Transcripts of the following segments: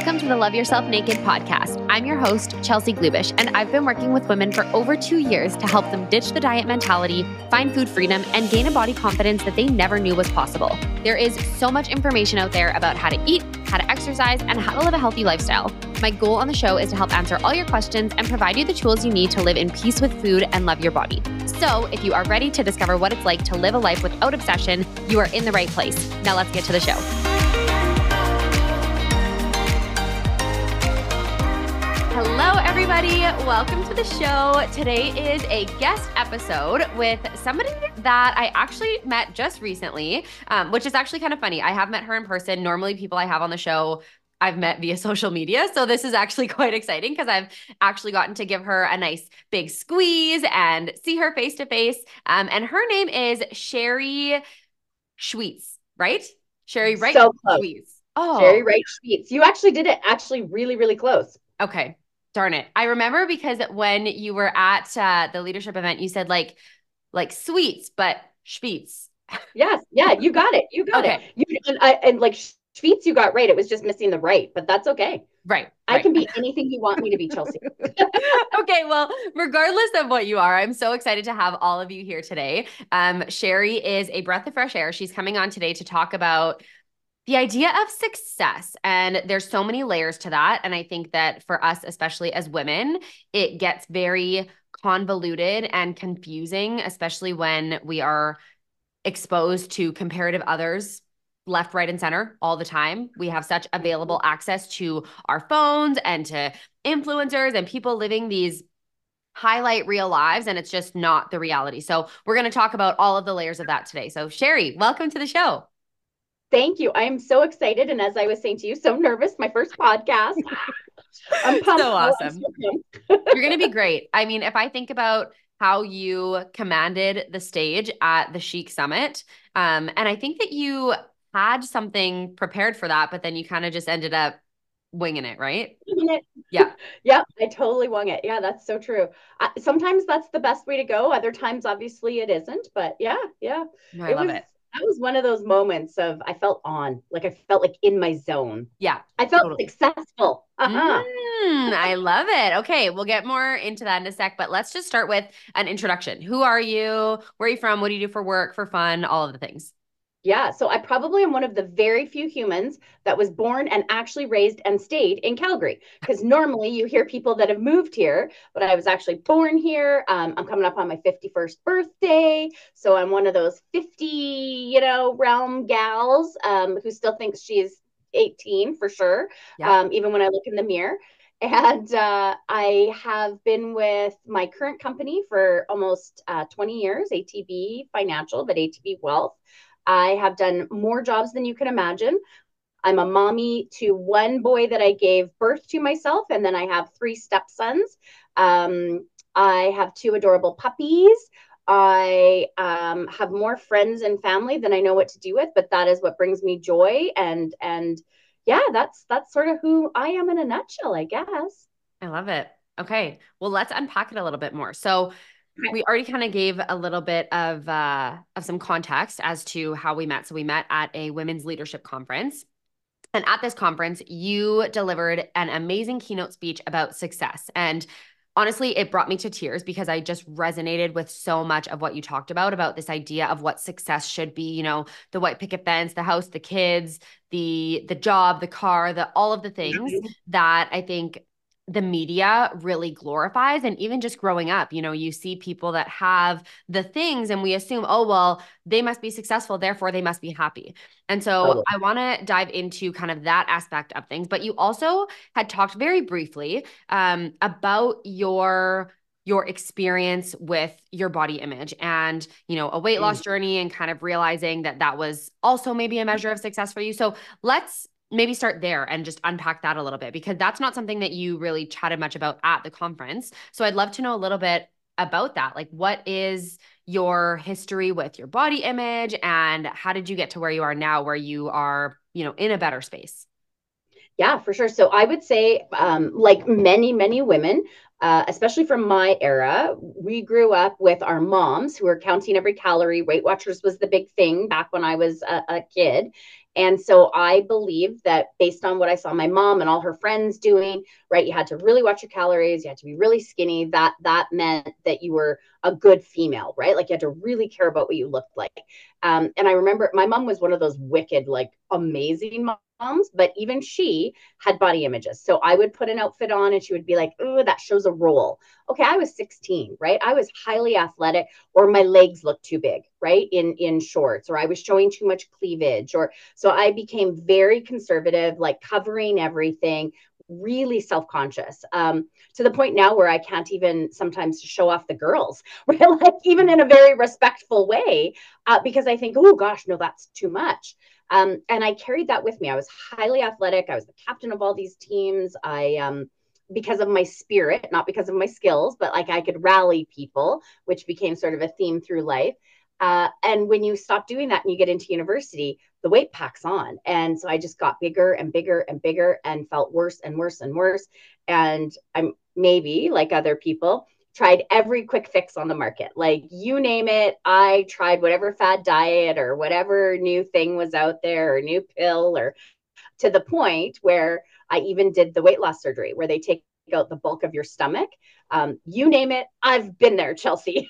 Welcome to the Love Yourself Naked podcast. I'm your host, Chelsea Glubish, and I've been working with women for over 2 years to help them ditch the diet mentality, find food freedom, and gain a body confidence that they never knew was possible. There is so much information out there about how to eat, how to exercise, and how to live a healthy lifestyle. My goal on the show is to help answer all your questions and provide you the tools you need to live in peace with food and love your body. So if you are ready to discover what it's like to live a life without obsession, you are in the right place. Now let's get to the show. Hello, everybody. Welcome to the show. Today is a guest episode with somebody that I actually met just recently, which is actually kind of funny. I have met her in person. Normally, people I have on the show, I've met via social media. So this is actually quite exciting because I've actually gotten to give her a nice big squeeze and see her face to face. And her name is Sherry Schweetz, right? Sherry Wright so close. Schweetz. Oh, Sherry Wright Schweetz. You actually did it really, really close. Okay. Darn it. I remember because when you were at the leadership event, you said like sweets, but Schweetz. Yes. Yeah, you got it. You got Okay. it. And like Schweetz, you got right. It was just missing the right, but that's okay. Right. I can be anything you want me to be, Chelsea. Okay. Well, regardless of what you are, I'm so excited to have all of you here today. Sherry is a breath of fresh air. She's coming on today to talk about the idea of success. And there's so many layers to that. And I think that for us, especially as women, it gets very convoluted and confusing, especially when we are exposed to comparative others left, right, and center all the time. We have such available access to our phones and to influencers and people living these highlight real lives, and it's just not the reality. So we're going to talk about all of the layers of that today. So Sherry, welcome to the show. Thank you. I am so excited. And as I was saying to you, so nervous. My first podcast. I'm pumped. So awesome. You're going to be great. I mean, if I think about how you commanded the stage at the Chic Summit, and I think that you had something prepared for that, but then you kind of just ended up winging it, right? Yeah. Yeah, I totally wung it. Yeah, that's so true. Sometimes that's the best way to go. Other times, obviously, it isn't. But yeah. No, I love it. That was one of those moments of I felt like in my zone. Yeah. I felt successful. I love it. Okay, we'll get more into that in a sec, but let's just start with an introduction. Who are you? Where are you from? What do you do for work, for fun, all of the things? Yeah, so I probably am one of the very few humans that was born and actually raised and stayed in Calgary. Because normally you hear people that have moved here, but I was actually born here. I'm coming up on my 51st birthday. So I'm one of those 50, realm gals who still thinks she's 18 for sure, even when I look in the mirror. And I have been with my current company for almost 20 years, ATB Financial, but ATB Wealth. I have done more jobs than you can imagine. I'm a mommy to one boy that I gave birth to myself, and then I have 3 stepsons. I have 2 adorable puppies. I have more friends and family than I know what to do with, but that is what brings me joy. And yeah, that's sort of who I am in a nutshell, I guess. I love it. Okay, well, let's unpack it a little bit more. So we already kind of gave a little bit of some context as to how we met. So we met at a women's leadership conference. And at this conference, you delivered an amazing keynote speech about success. And honestly, it brought me to tears because I just resonated with so much of what you talked about this idea of what success should be, the white picket fence, the house, the kids, the job, the car, all of the things that I think the media really glorifies. And even just growing up, you see people that have the things and we assume, oh, well, they must be successful, therefore they must be happy. And so I want to dive into kind of that aspect of things. But you also had talked very briefly about your experience with your body image and, a weight loss journey and kind of realizing that was also maybe a measure of success for you. So let's maybe start there and just unpack that a little bit, because that's not something that you really chatted much about at the conference. So I'd love to know a little bit about that. Like, what is your history with your body image and how did you get to where you are now, where you are, in a better space? Yeah, for sure. So I would say, like many, many women, especially from my era, we grew up with our moms who were counting every calorie. Weight Watchers was the big thing back when I was a kid. And so I believe that based on what I saw my mom and all her friends doing, right, you had to really watch your calories, you had to be really skinny. That meant that you were a good female, right? Like you had to really care about what you looked like. And I remember my mom was one of those wicked, like amazing moms, but even she had body images. So I would put an outfit on and she would be like, oh, that shows a roll. Okay, I was 16, right? I was highly athletic, or my legs looked too big, right? In shorts, or I was showing too much cleavage, or so I became very conservative, like covering everything, really self-conscious, to the point now where I can't even sometimes show off the girls, right? Like even in a very respectful way, because I think, oh gosh, no, that's too much. And I carried that with me. I was highly athletic. I was the captain of all these teams. Because of my spirit, not because of my skills, but like I could rally people, which became sort of a theme through life. And when you stop doing that and you get into university, the weight packs on. And so I just got bigger and bigger and bigger and felt worse and worse and worse. And I'm maybe like other people, tried every quick fix on the market. Like you name it, I tried whatever fad diet or whatever new thing was out there or new pill, or to the point where I even did the weight loss surgery where they take out the bulk of your stomach. You name it, I've been there, Chelsea.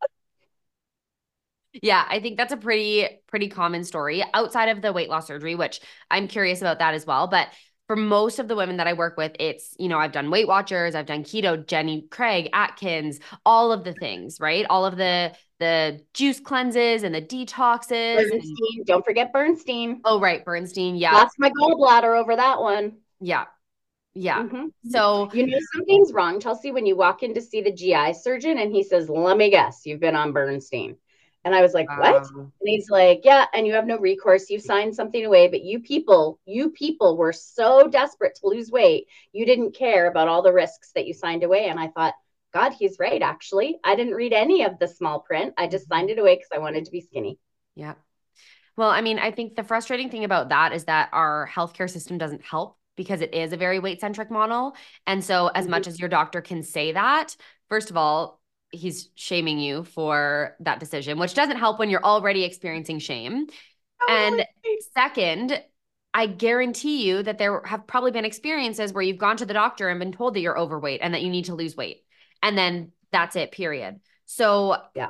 Yeah, I think that's a pretty common story outside of the weight loss surgery, which I'm curious about that as well. But for most of the women that I work with, it's, I've done Weight Watchers, I've done keto, Jenny Craig, Atkins, all of the things, right? All of the juice cleanses and the detoxes. Bernstein, don't forget Bernstein. Oh, right, Bernstein. Yeah. Lost my gallbladder over that one. Yeah. Yeah. Mm-hmm. So, You know something's wrong, Chelsea, when you walk in to see the GI surgeon and he says, let me guess, you've been on Bernstein. And I was like, what? And he's like, yeah, and you have no recourse. You signed something away, but you people were so desperate to lose weight. You didn't care about all the risks that you signed away. And I thought, God, he's right, actually. I didn't read any of the small print. I just signed it away because I wanted to be skinny. yeah. Well, I mean, I think the frustrating thing about that is that our healthcare system doesn't help because it is a very weight-centric model. And so as much as your doctor can say that, first of all, he's shaming you for that decision, which doesn't help when you're already experiencing shame. And second, I guarantee you that there have probably been experiences where you've gone to the doctor and been told that you're overweight and that you need to lose weight. And then that's it, period. So Yeah.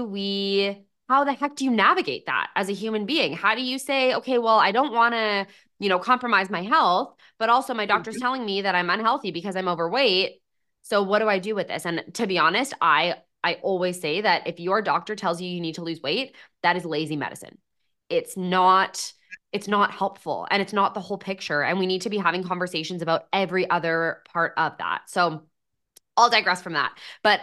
how the heck do you navigate that as a human being? How do you say, okay, well, I don't want to, compromise my health, but also my doctor's telling me that I'm unhealthy because I'm overweight. So what do I do with this? And to be honest, I always say that if your doctor tells you you need to lose weight, that is lazy medicine. It's not helpful and it's not the whole picture. And we need to be having conversations about every other part of that. So I'll digress from that. But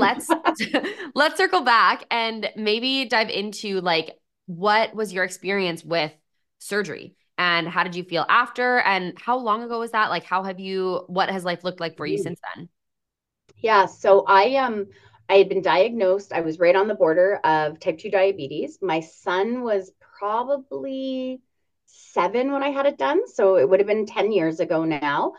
let's circle back and maybe dive into like what was your experience with surgery and how did you feel after and how long ago was that? Like what has life looked like for you since then? Yeah, so I had been diagnosed. I was right on the border of type 2 diabetes. My son was probably 7 when I had it done, so it would have been 10 years ago now.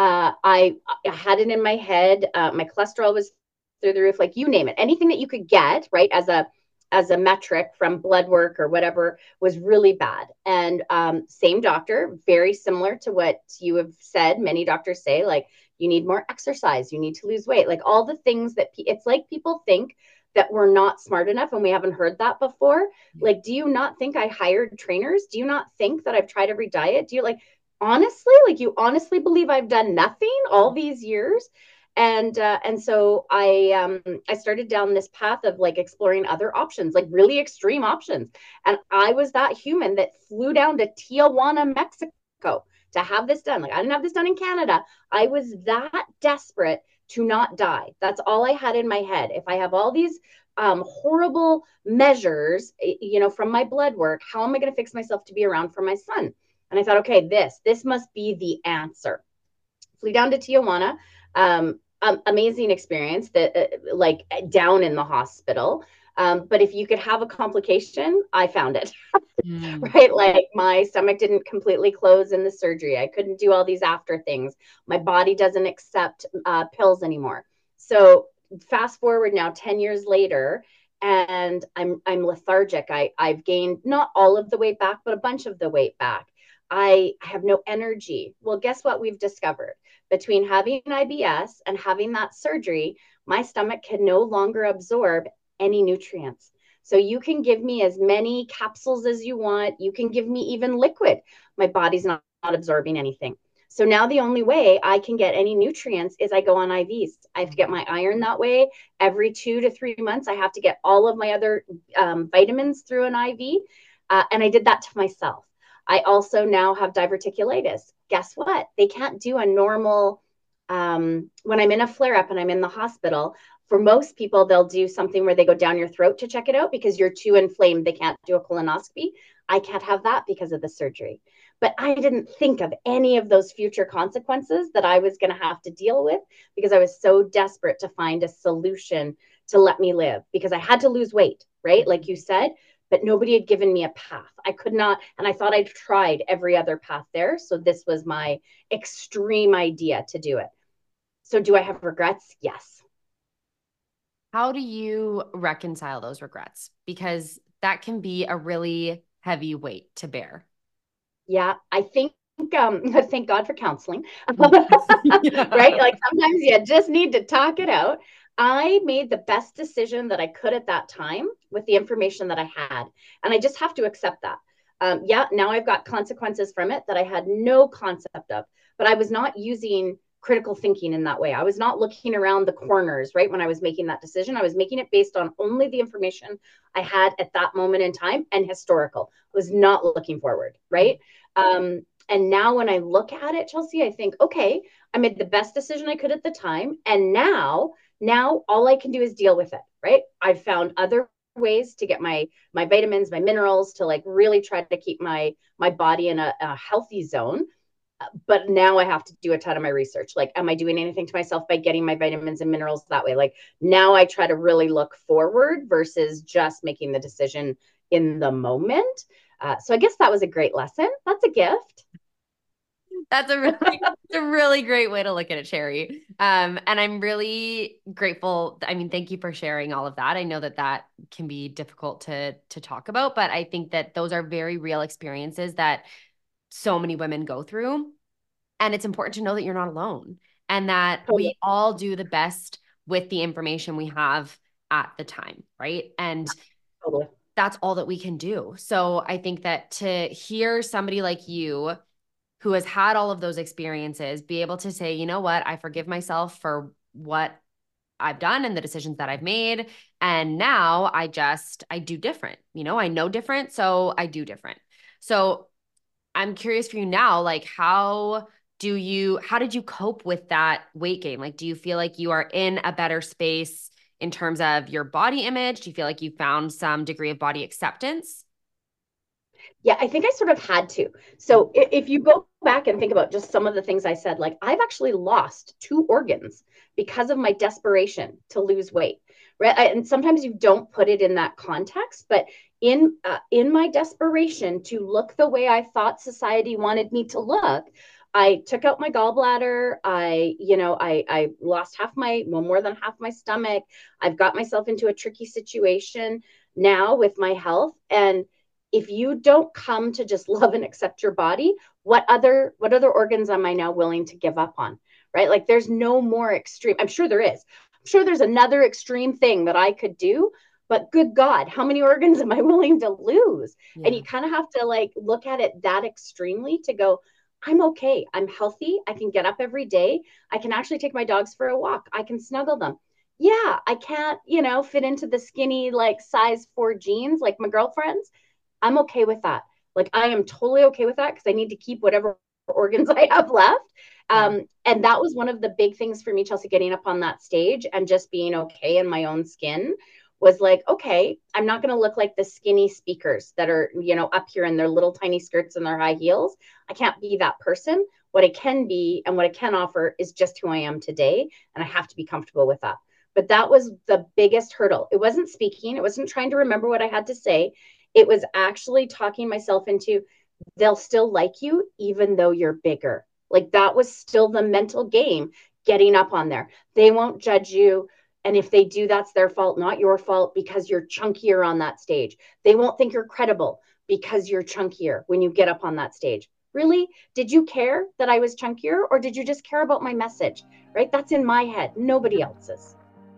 I had it in my head. My cholesterol was through the roof, like you name it. Anything that you could get, right, as a metric from blood work or whatever was really bad. And same doctor, very similar to what you have said. Many doctors say, like, you need more exercise, you need to lose weight, like all the things that it's like people think that we're not smart enough and we haven't heard that before. Like, do you not think I hired trainers? Do you not think that I've tried every diet? Do you honestly, like you honestly believe I've done nothing all these years? And so I started down this path of like exploring other options, like really extreme options. And I was that human that flew down to Tijuana, Mexico to have this done. Like I didn't have this done in Canada. I was that desperate to not die. That's all I had in my head. If I have all these horrible measures, from my blood work, how am I going to fix myself to be around for my son? And I thought, okay, this must be the answer. Flew down to Tijuana. Amazing experience that like down in the hospital. But if you could have a complication, I found it. Right? Like my stomach didn't completely close in the surgery. I couldn't do all these after things. My body doesn't accept pills anymore. So fast forward now 10 years later, and I'm lethargic. I've gained not all of the weight back, but a bunch of the weight back. I have no energy. Well, guess what we've discovered? Between having IBS and having that surgery, my stomach can no longer absorb any nutrients. So you can give me as many capsules as you want. You can give me even liquid. My body's not absorbing anything. So now the only way I can get any nutrients is I go on IVs. I have to get my iron that way. Every 2 to 3 months, I have to get all of my other vitamins through an IV. And I did that to myself. I also now have diverticulitis. Guess what? They can't do a normal, when I'm in a flare up and I'm in the hospital, for most people, they'll do something where they go down your throat to check it out because you're too inflamed. They can't do a colonoscopy. I can't have that because of the surgery. But I didn't think of any of those future consequences that I was going to have to deal with because I was so desperate to find a solution to let me live because I had to lose weight, right? Like you said, but nobody had given me a path. I could not, and I thought I'd tried every other path there. So this was my extreme idea to do it. So do I have regrets? Yes. How do you reconcile those regrets? Because that can be a really heavy weight to bear. Yeah, I think thank God for counseling. Yeah. Right? Like sometimes you just need to talk it out. I made the best decision that I could at that time with the information that I had. And I just have to accept that. Yeah, now I've got consequences from it that I had no concept of, but I was not using critical thinking in that way. I was not looking around the corners, right? When I was making that decision, I was making it based on only the information I had at that moment in time and historical. I was not looking forward, right? And now when I look at it, Chelsea, I think, okay, I made the best decision I could at the time. And now all I can do is deal with it, right? I've found other ways to get my vitamins, my minerals, to like really try to keep my body in a healthy zone. But now I have to do a ton of my research. Like, am I doing anything to myself by getting my vitamins and minerals that way? Like now I try to really look forward versus just making the decision in the moment. So I guess that was a great lesson. That's a gift. It's a really great way to look at it, Sherry. And I'm really grateful. I mean, thank you for sharing all of that. I know that that can be difficult to talk about, but I think that those are very real experiences that so many women go through. And it's important to know that you're not alone and that Totally. we all do the best with the information we have at the time, right? And Totally. that's all that we can do. So I think that to hear somebody like you who has had all of those experiences be able to say, you know what, I forgive myself for what I've done and the decisions that I've made. And now I do different. I know different, so I do different. So I'm curious for you now, like how did you cope with that weight gain? Like, do you feel like you are in a better space in terms of your body image? Do you feel like you found some degree of body acceptance? Yeah, I think I sort of had to. So if you go back and think about just some of the things I said, like I've actually lost 2 organs because of my desperation to lose weight. Right. And sometimes you don't put it in that context, but in my desperation to look the way I thought society wanted me to look, I took out my gallbladder. I lost more than half my stomach. I've got myself into a tricky situation now with my health. And if you don't come to just love and accept your body, what other organs am I now willing to give up on? Right? Like there's no more extreme. I'm sure there is. I'm sure there's another extreme thing that I could do, but good God, how many organs am I willing to lose? And Yeah. you kind of have to like look at it that extremely to go, I'm okay. I'm healthy. I can get up every day. I can actually take my dogs for a walk. I can snuggle them. Yeah, I can't, fit into the skinny like size 4 jeans like my girlfriends. I'm okay with that. Like I am totally okay with that because I need to keep whatever organs I have left. Yeah. And that was one of the big things for me, Chelsea, getting up on that stage and just being okay in my own skin was like, okay, I'm not going to look like the skinny speakers that are, up here in their little tiny skirts and their high heels. I can't be that person. What I can be and what I can offer is just who I am today. And I have to be comfortable with that. But that was the biggest hurdle. It wasn't speaking, it wasn't trying to remember what I had to say. It was actually talking myself into they'll still like you even though you're bigger. Like that was still the mental game getting up on there. They won't judge you. And if they do, that's their fault, not your fault, because you're chunkier on that stage. They won't think you're credible because you're chunkier when you get up on that stage. Really? Did you care that I was chunkier, or did you just care about my message? Right? That's in my head, nobody else's.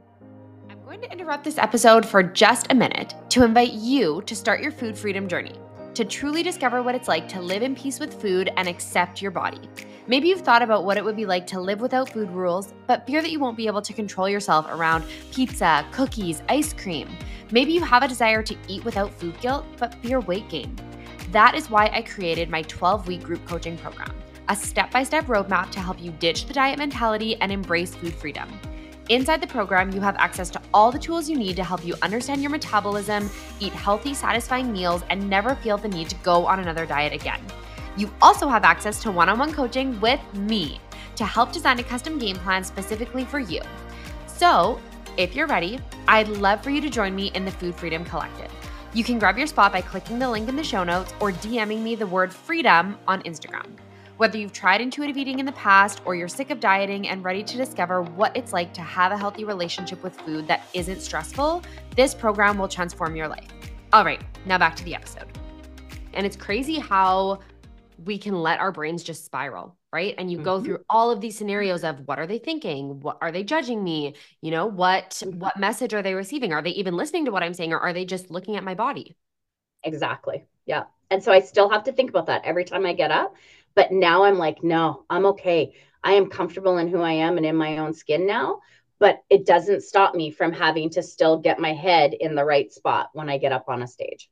I'm going to interrupt this episode for just a minute to invite you to start your food freedom journey, to truly discover what it's like to live in peace with food and accept your body. Maybe you've thought about what it would be like to live without food rules, but fear that you won't be able to control yourself around pizza, cookies, ice cream. Maybe you have a desire to eat without food guilt, but fear weight gain. That is why I created my 12-week group coaching program, a step-by-step roadmap to help you ditch the diet mentality and embrace food freedom. Inside the program, you have access to all the tools you need to help you understand your metabolism, eat healthy, satisfying meals, and never feel the need to go on another diet again. You also have access to one-on-one coaching with me to help design a custom game plan specifically for you. So, if you're ready, I'd love for you to join me in the Food Freedom Collective. You can grab your spot by clicking the link in the show notes or DMing me the word freedom on Instagram. Whether you've tried intuitive eating in the past or you're sick of dieting and ready to discover what it's like to have a healthy relationship with food that isn't stressful, this program will transform your life. All right, now back to the episode. And it's crazy how we can let our brains just spiral, right? And you go through all of these scenarios of what are they thinking? What are they judging me? You know, what message are they receiving? Are they even listening to what I'm saying, or are they just looking at my body? Exactly. Yeah. And so I still have to think about that every time I get up. But now I'm like, no, I'm okay. I am comfortable in who I am and in my own skin now. But it doesn't stop me from having to still get my head in the right spot when I get up on a stage.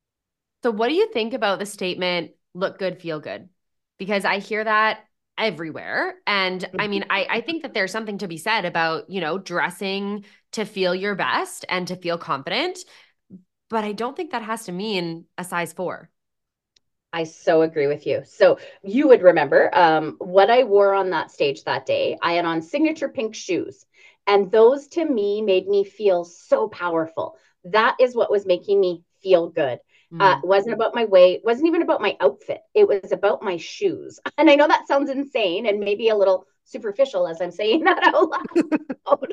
So what do you think about the statement, look good, feel good? Because I hear that everywhere. And I mean, I think that there's something to be said about, you know, dressing to feel your best and to feel confident. But I don't think that has to mean a size 4. I so agree with you. So you would remember what I wore on that stage that day. I had on signature pink shoes, and those to me made me feel so powerful. That is what was making me feel good. It wasn't about my weight, wasn't even about my outfit. It was about my shoes. And I know that sounds insane and maybe a little superficial as I'm saying that out loud.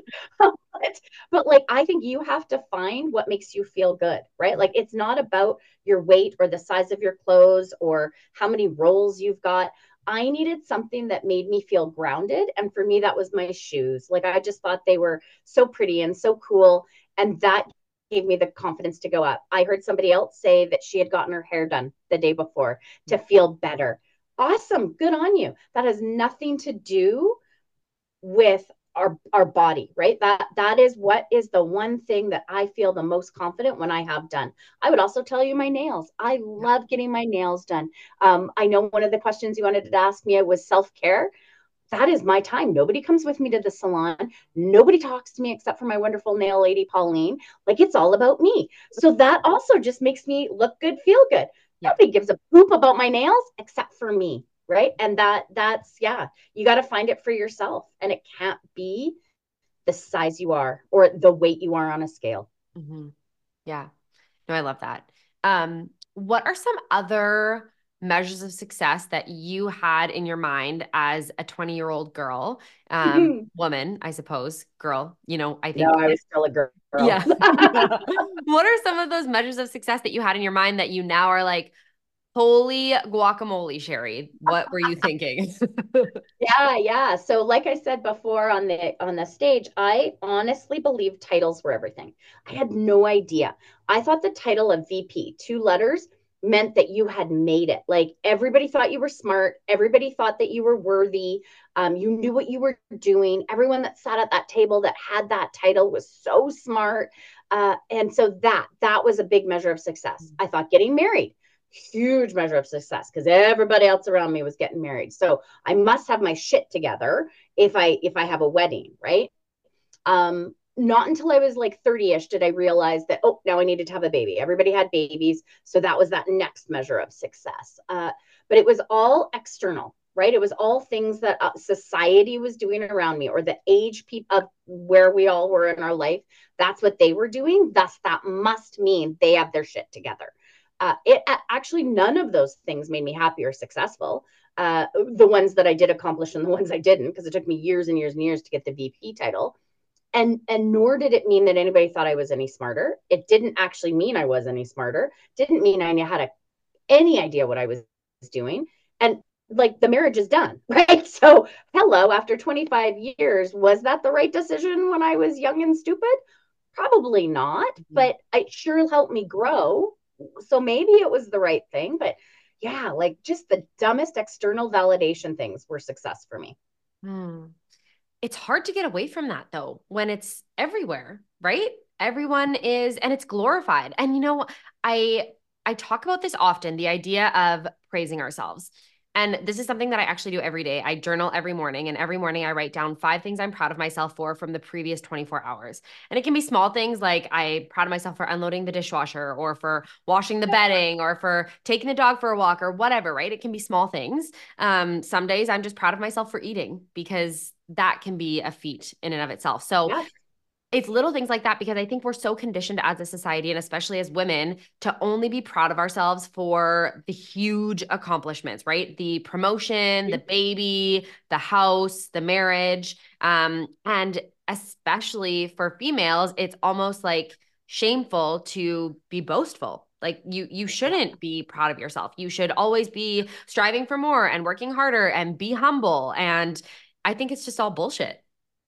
but like I think you have to find what makes you feel good, right? Like it's not about your weight or the size of your clothes or how many rolls you've got. I needed something that made me feel grounded. And for me, that was my shoes. Like I just thought they were so pretty and so cool. And that gave me the confidence to go up. I heard somebody else say that she had gotten her hair done the day before to feel better. Awesome. Good on you. That has nothing to do with our body, right? That is what is the one thing that I feel the most confident when I have done. I would also tell you my nails. I love getting my nails done. I know one of the questions you wanted to ask me was self-care. That is my time. Nobody comes with me to the salon. Nobody talks to me except for my wonderful nail lady, Pauline. Like it's all about me. So that also just makes me look good, feel good. Nobody gives a poop about my nails except for me. Right. And that's, yeah, you got to find it for yourself. And it can't be the size you are or the weight you are on a scale. Yeah. No, I love that. What are some other measures of success that you had in your mind as a 20-year-old girl, woman, I suppose, girl, you know, I think. No, I was still a girl. Yeah. What are some of those measures of success that you had in your mind that you now are like, holy guacamole, Sherry, what were you thinking? Yeah. So like I said before on the stage, I honestly believe titles were everything. I had no idea. I thought the title of VP, 2 letters, meant that you had made it. Like everybody thought you were smart. Everybody thought that you were worthy. You knew what you were doing. Everyone that sat at that table that had that title was so smart. And so that was a big measure of success. I thought getting married, huge measure of success because everybody else around me was getting married. So I must have my shit together if I have a wedding, right? Not until I was like 30ish did I realize that, oh, now I needed to have a baby. Everybody had babies. So that was that next measure of success. But it was all external, right? It was all things that society was doing around me or the age of where we all were in our life. That's what they were doing. Thus, that must mean they have their shit together. It actually, none of those things made me happy or successful. The ones that I did accomplish and the ones I didn't, because it took me years and years and years to get the VP title. and nor did it mean that anybody thought I was any smarter. It didn't actually mean I was any smarter. Didn't mean I had any idea what I was doing. And like the marriage is done, right? So, hello, after 25 years, was that the right decision when I was young and stupid? Probably not, but it sure helped me grow. So maybe it was the right thing, but yeah, like just the dumbest external validation things were success for me. Hmm. It's hard to get away from that though, when it's everywhere, right? Everyone is, and it's glorified. And I I talk about this often, the idea of praising ourselves. And this is something that I actually do every day. I journal every morning, and every morning I write down 5 things I'm proud of myself for from the previous 24 hours. And it can be small things like I'm proud of myself for unloading the dishwasher or for washing the bedding or for taking the dog for a walk or whatever, right? It can be small things. Some days I'm just proud of myself for eating because that can be a feat in and of itself. So Yeah. it's little things like that because I think we're so conditioned as a society and especially as women to only be proud of ourselves for the huge accomplishments, right? The promotion, the baby, the house, the marriage. And especially for females, it's almost like shameful to be boastful. Like you shouldn't be proud of yourself. You should always be striving for more and working harder and be humble. And I think it's just all bullshit.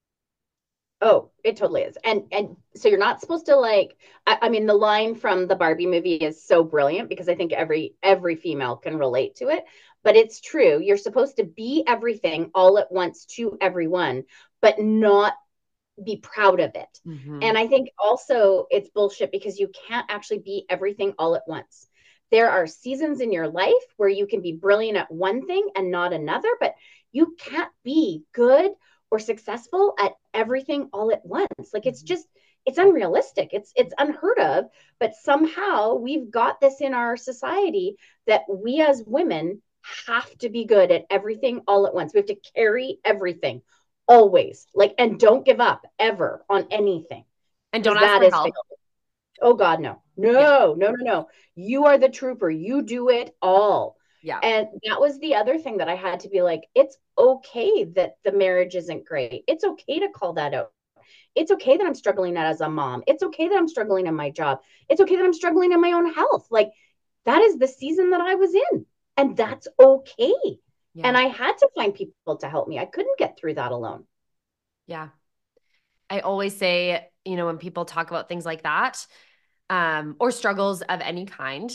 Oh, it totally is. And so you're not supposed to like I mean the line from the Barbie movie is so brilliant because I think every female can relate to it, but it's true. You're supposed to be everything all at once to everyone, but not be proud of it. Mm-hmm. And I think also it's bullshit because you can't actually be everything all at once. There are seasons in your life where you can be brilliant at one thing and not another, but you can't be good or successful at everything all at once. Like it's unrealistic. It's unheard of, but somehow we've got this in our society that we as women have to be good at everything all at once. We have to carry everything always, like, and don't give up ever on anything And don't because ask that for is help. failure. Oh God, no, Yeah. no, no, no, no. You are the trooper. You do it all. Yeah. And that was the other thing that I had to be like, it's okay that the marriage isn't great. It's okay to call that out. It's okay that I'm struggling as a mom. It's okay that I'm struggling in my job. It's okay that I'm struggling in my own health. Like that is the season that I was in. And that's okay. And Yeah. I had to find people to help me. I couldn't get through that alone. Yeah. I always say, when people talk about things like that, or struggles of any kind,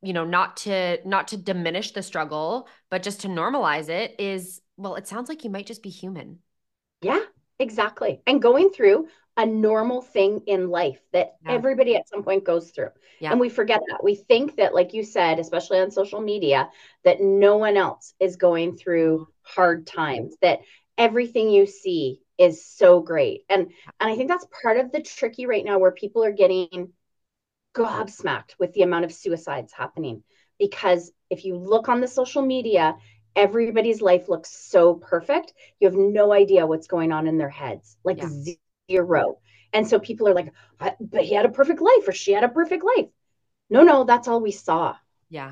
not to diminish the struggle, but just to normalize it is, well, it sounds like you might just be human. Yeah, exactly. And going through a normal thing in life that Yeah. everybody at some point goes through. Yeah. And we forget that. We think that, like you said, especially on social media, that no one else is going through hard times, that everything you see is so great. And I think that's part of the tricky right now where people are getting gobsmacked with the amount of suicides happening. Because if you look on the social media, everybody's life looks so perfect. You have no idea what's going on in their heads, like Yeah. zero. And so people are like, but he had a perfect life or she had a perfect life. No, no, that's all we saw. Yeah.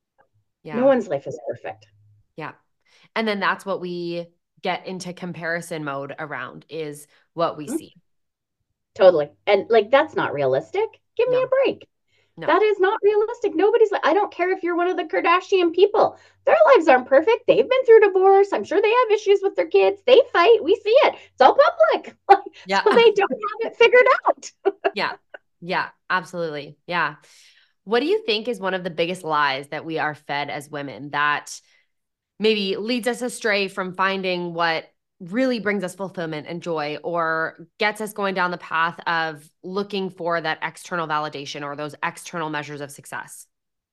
No Yeah. one's life is perfect. Yeah. And then that's what we get into comparison mode around is what we Mm-hmm. see. Totally. And like, that's not realistic. Give me No, a break. no. That is not realistic. Nobody's like, I don't care if you're one of the Kardashian people. Their lives aren't perfect. They've been through divorce. I'm sure they have issues with their kids. They fight. We see it. It's all public. Yeah. So they don't have it figured out. Yeah. Yeah. Absolutely. Yeah. What do you think is one of the biggest lies that we are fed as women that maybe leads us astray from finding what really brings us fulfillment and joy or gets us going down the path of looking for that external validation or those external measures of success?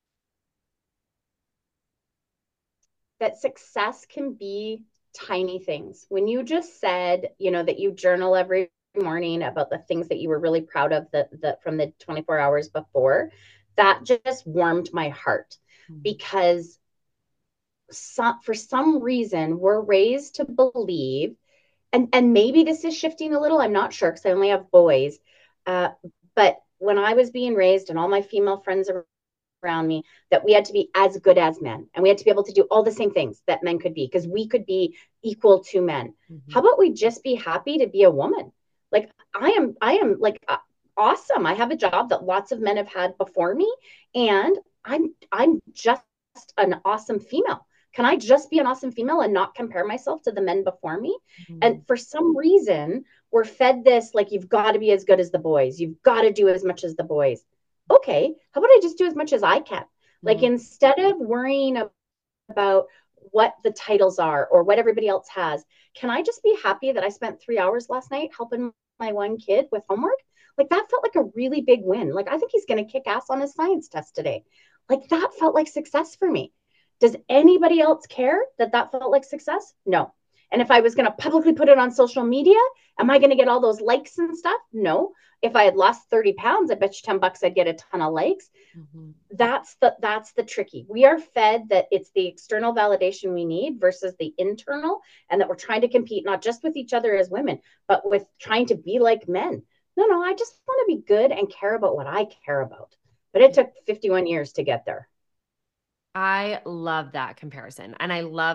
That success can be tiny things. When you just said, that you journal every morning about the things that you were really proud of from the 24 hours before, that just warmed my heart because for some reason we're raised to believe, and maybe this is shifting a little, I'm not sure because I only have boys, uh, but when I was being raised and all my female friends around me, that we had to be as good as men and we had to be able to do all the same things that men could be because we could be equal to men. Mm-hmm. How about we just be happy to be a woman? Like I am like awesome. I have a job that lots of men have had before me, and I'm just an awesome female. Can I just be an awesome female and not compare myself to the men before me? Mm-hmm. And for some reason, we're fed this like you've got to be as good as the boys. You've got to do as much as the boys. Okay, how about I just do as much as I can? Like instead of worrying about what the titles are or what everybody else has, can I just be happy that I spent 3 hours last night helping my one kid with homework? Like that felt like a really big win. Like I think he's going to kick ass on his science test today. Like that felt like success for me. Does anybody else care that that felt like success? No. And if I was going to publicly put it on social media, am I going to get all those likes and stuff? No. If I had lost 30 pounds, I bet you $10 I'd get a ton of likes. Mm-hmm. That's the tricky. We are fed that it's the external validation we need versus the internal, and that we're trying to compete not just with each other as women, but with trying to be like men. No, I just want to be good and care about what I care about. But it took 51 years to get there. I love that comparison. And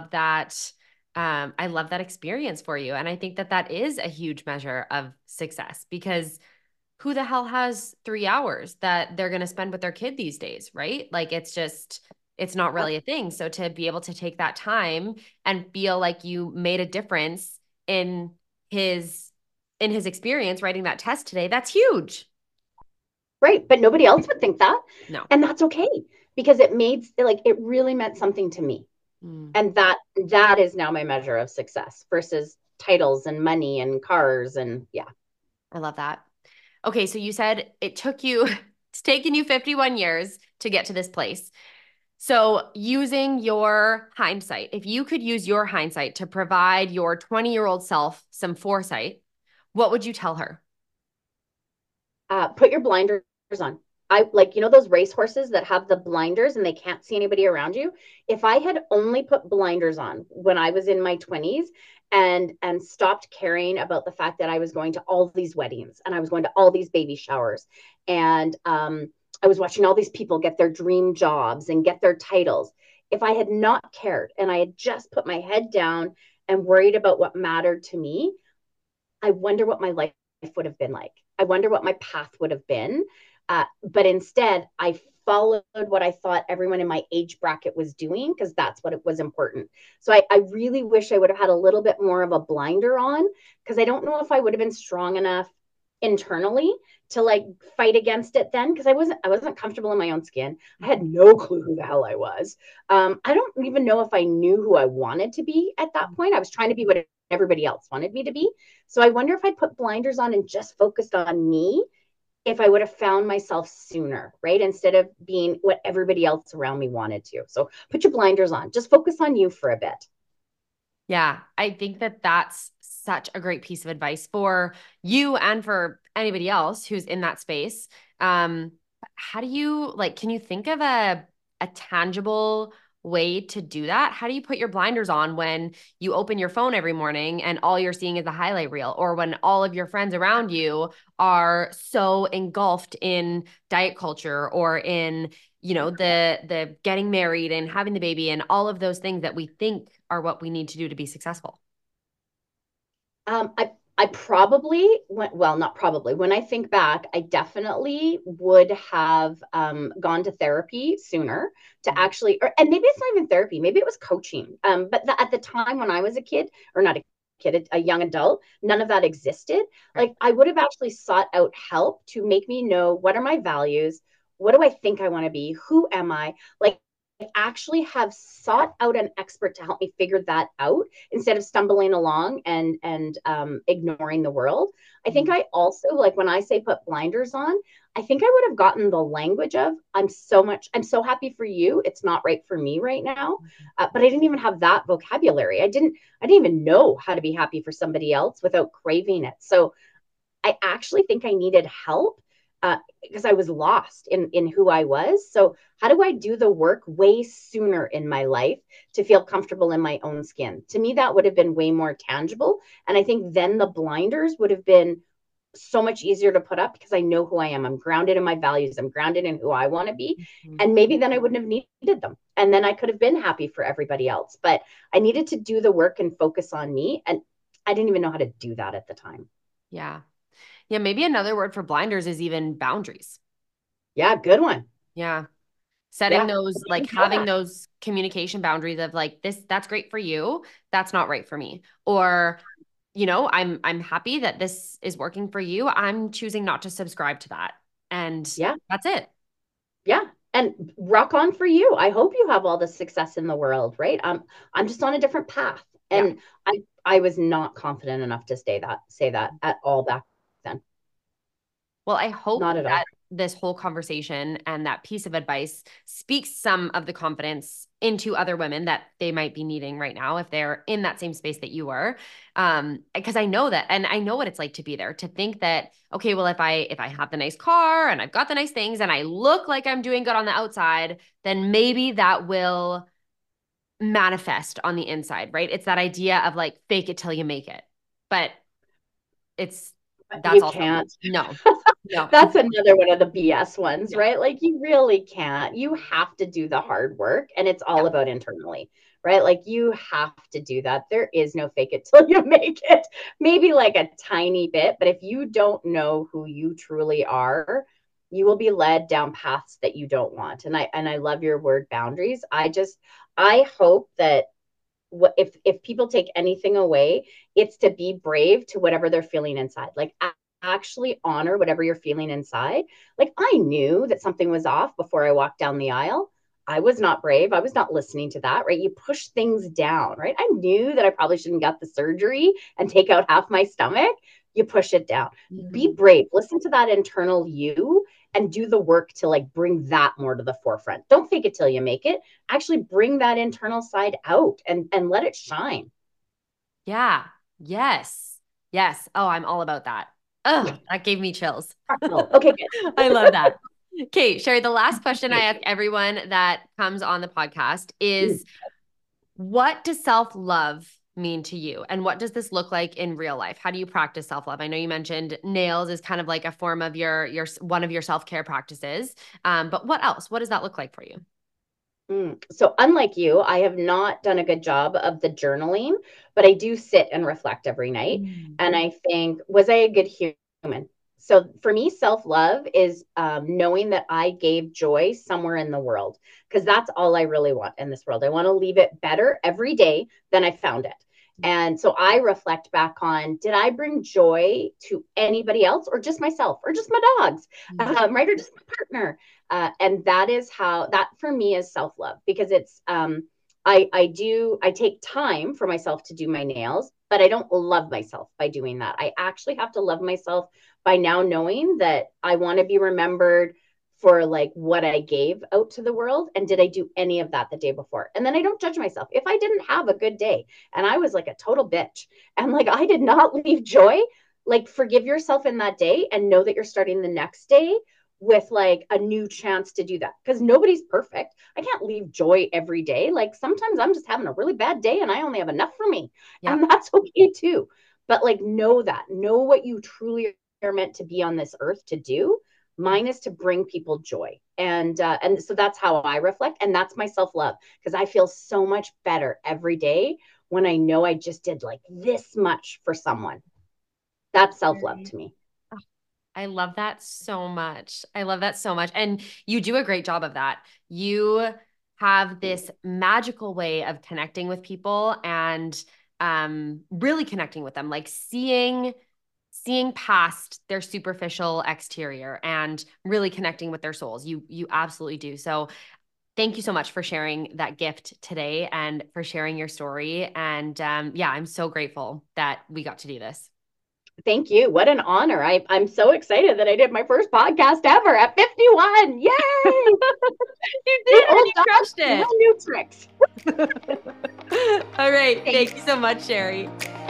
I love that experience for you. And I think that that is a huge measure of success because who the hell has 3 hours that they're going to spend with their kid these days, right? Like it's not really a thing. So to be able to take that time and feel like you made a difference in his experience writing that test today, that's huge. Right. But nobody else would think that. No. And that's okay because it made like it really meant something to me. Mm, And that is now my measure of success versus titles and money and cars and yeah. I love that. Okay, so you said it's taken you 51 years to get to this place. So, using your hindsight, if you could use your hindsight to provide your 20-year-old self some foresight, what would you tell her? Put your blinders on. I like, those race horses that have the blinders and they can't see anybody around you. If I had only put blinders on when I was in my 20s and stopped caring about the fact that I was going to all these weddings and I was going to all these baby showers and I was watching all these people get their dream jobs and get their titles. If I had not cared and I had just put my head down and worried about what mattered to me, I wonder what my life would have been like. I wonder what my path would have been. But instead, I followed what I thought everyone in my age bracket was doing because that's what it was important. So I really wish I would have had a little bit more of a blinder on because I don't know if I would have been strong enough internally to like fight against it then because I wasn't comfortable in my own skin. I had no clue who the hell I was. I don't even know if I knew who I wanted to be at that point. I was trying to be what everybody else wanted me to be. So I wonder if I put blinders on and just focused on me, if I would have found myself sooner, right? Instead of being what everybody else around me wanted to. So put your blinders on, just focus on you for a bit. Yeah, I think that that's such a great piece of advice for you and for anybody else who's in that space. How do you like, can you think of a tangible way to do that? How do you put your blinders on when you open your phone every morning and all you're seeing is a highlight reel, or when all of your friends around you are so engulfed in diet culture or in the getting married and having the baby and all of those things that we think are what we need to do to be successful? I probably went, well, not probably. When I think back, I definitely would have gone to therapy sooner to actually, and maybe it's not even therapy, maybe it was coaching. But at the time when I was a kid, or not a kid, a young adult, none of that existed. Right. Like I would have actually sought out help to make me know what are my values, what do I think I want to be, who am I, like actually have sought out an expert to help me figure that out instead of stumbling along and ignoring the world. I think I also like when I say put blinders on, I think I would have gotten the language of I'm so happy for you. It's not right for me right now. But I didn't even have that vocabulary. I didn't even know how to be happy for somebody else without craving it. So I actually think I needed help because I was lost in who I was. So how do I do the work way sooner in my life to feel comfortable in my own skin? To me, that would have been way more tangible. And I think then the blinders would have been so much easier to put up because I know who I am. I'm grounded in my values. I'm grounded in who I want to be. Mhm. And maybe then I wouldn't have needed them. And then I could have been happy for everybody else. But I needed to do the work and focus on me. And I didn't even know how to do that at the time. Yeah. Yeah, maybe another word for blinders is even boundaries. Yeah, good one. Yeah. Setting Yeah. those, I like didn't know having that. those communication boundaries of like this, that's great for you. That's not right for me. Or, I'm happy that this is working for you. I'm choosing not to subscribe to that. And Yeah. that's it. Yeah. And rock on for you. I hope you have all the success in the world, right? I'm just on a different path. Yeah. And I was not confident enough to say that at all back then. Well, I hope Not at all. that this whole conversation and that piece of advice speaks some of the confidence into other women that they might be needing right now if they're in that same space that you were. Because I know that, and I know what it's like to be there, to think that, okay, well, if I have the nice car and I've got the nice things and I look like I'm doing good on the outside, then maybe that will manifest on the inside, right? It's that idea of like fake it till you make it. But it's that's You also can't. no, no. That's another one of the BS ones, Yeah. right? Like you really can't. You have to do the hard work and it's all Yeah. about internally, right? Like you have to do that. There is no fake it till you make it. Maybe like a tiny bit, but if you don't know who you truly are, you will be led down paths that you don't want. And I love your word boundaries. I hope that if people take anything away, it's to be brave to whatever they're feeling inside. Like actually honor whatever you're feeling inside. Like I knew that something was off before I walked down the aisle. I was not brave. I was not listening to that, right? You push things down, right? I knew that I probably shouldn't get the surgery and take out half my stomach. You push it down. Be Mhm. brave. Listen to that internal you and do the work to like bring that more to the forefront. Don't fake it till you make it. Actually bring that internal side out and let it shine. Yeah. Yes. Yes. Oh, I'm all about that. Oh, that gave me chills. Oh, okay, I love that. Okay, Sherry, the last question I ask everyone that comes on the podcast good. is what does self-love mean to you? And what does this look like in real life? How do you practice self-love? I know you mentioned nails is kind of like a form of your one of your self-care practices. But what else? What does that look like for you? So, unlike you, I have not done a good job of the journaling, but I do sit and reflect every night. Mm. And I think, was I a good human? So, for me, self love is knowing that I gave joy somewhere in the world, because that's all I really want in this world. I want to leave it better every day than I found it. And so I reflect back on, did I bring joy to anybody else or just myself or just my dogs, Mm. right? Or just my partner? And that is how that for me is self love because it's I take time for myself to do my nails, but I don't love myself by doing that. I actually have to love myself by now knowing that I want to be remembered for like what I gave out to the world and did I do any of that the day before? And then I don't judge myself. If I didn't have a good day and I was like a total bitch and like I did not leave joy, like forgive yourself in that day and know that you're starting the next day with like a new chance to do that because nobody's perfect. I can't leave joy every day. Like sometimes I'm just having a really bad day and I only have enough for me. Yeah. And that's okay too. But like know that, know what you truly are meant to be on this earth to do. Mine is to bring people joy. And so that's how I reflect. And that's my self-love because I feel so much better every day when I know I just did like this much for someone. That's self-love to me. I love that so much. I love that so much. And you do a great job of that. You have this magical way of connecting with people and really connecting with them, like seeing past their superficial exterior and really connecting with their souls. You absolutely do. So thank you so much for sharing that gift today and for sharing your story. And yeah, I'm so grateful that we got to do this. Thank you. What an honor. I'm so excited that I did my first podcast ever at 51. Yay! You The did, and old you dog, crushed no it. new tricks. All right. Thank Thank you so much, Sherry.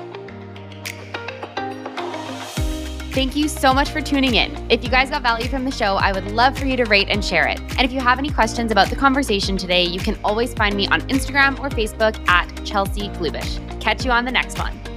Thank you so much for tuning in. If you guys got value from the show, I would love for you to rate and share it. And if you have any questions about the conversation today, you can always find me on Instagram or Facebook at Chelsea Glubish. Catch you on the next one.